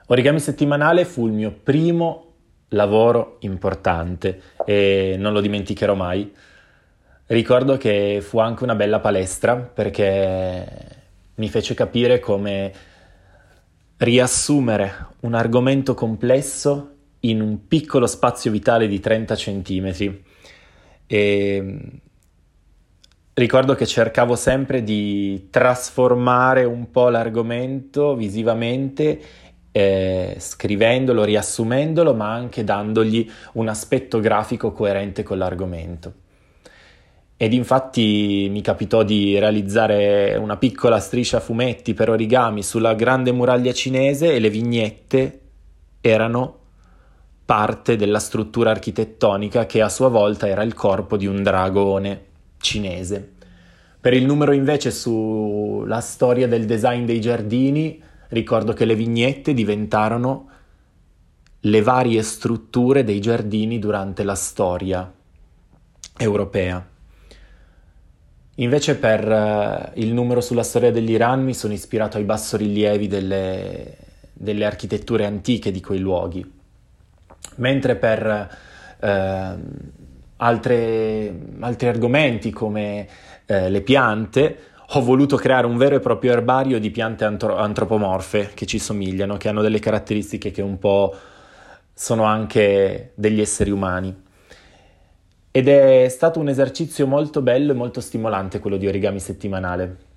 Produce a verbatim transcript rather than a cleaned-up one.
Origami settimanale fu il mio primo lavoro importante e non lo dimenticherò mai. Ricordo che fu anche una bella palestra perché mi fece capire come riassumere un argomento complesso in un piccolo spazio vitale di trenta centimetri. E ricordo che cercavo sempre di trasformare un po' l'argomento visivamente, eh, scrivendolo, riassumendolo, ma anche dandogli un aspetto grafico coerente con l'argomento. Ed infatti mi capitò di realizzare una piccola striscia a fumetti per origami sulla grande muraglia cinese e le vignette erano parte della struttura architettonica che a sua volta era il corpo di un dragone cinese. Per il numero invece sulla storia del design dei giardini, ricordo che le vignette diventarono le varie strutture dei giardini durante la storia europea. Invece per uh, il numero sulla storia dell'Iran mi sono ispirato ai bassorilievi delle, delle architetture antiche di quei luoghi. Mentre per uh, altre, altri argomenti come uh, le piante ho voluto creare un vero e proprio erbario di piante antro- antropomorfe che ci somigliano, che hanno delle caratteristiche che un po' sono anche degli esseri umani. Ed è stato un esercizio molto bello e molto stimolante quello di origami settimanale.